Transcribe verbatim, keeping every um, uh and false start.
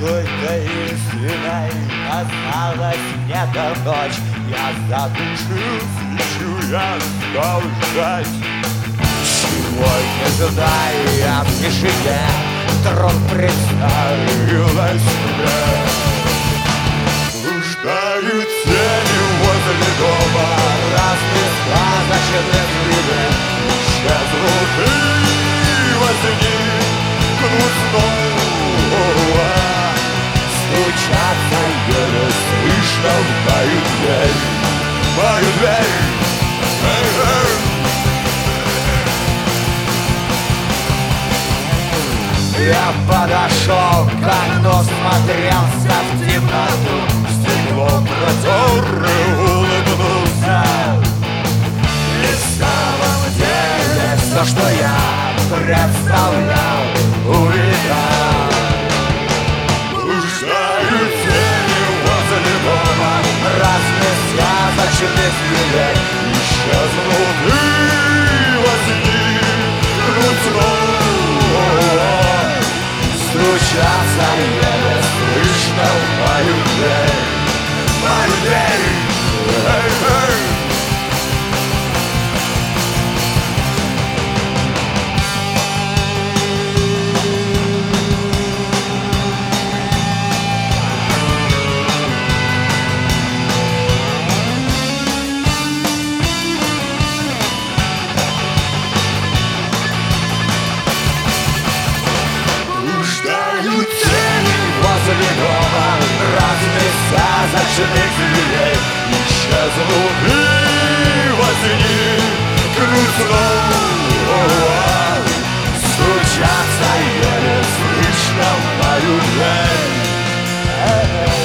Какой-то истиной осталась где-то ночь. Я задушился, ищу, я стал ждать. Сегодня туда я в тишине вдруг представила себя. Блуждают тени возле дома, разные сказочные виды. Исчезнут и во сне кнут снова. Стучатся еле слышно в мою дверь, мою дверь. Я подошел к окну, смотрелся в темноту, в стекло протер, улыбнулся. И в самом деле все, что я представлял, увидал. Блуждают тени возле дома, разных сказочных дверей. Исчезнут и во сне кнут снова. Стучатся еле слышно в мою дверь, мою дверь. Эй, эй. Разных сказочных дверей. Исчезнут и во сне кнут снова. Стучатся еле слышно в мою дверь.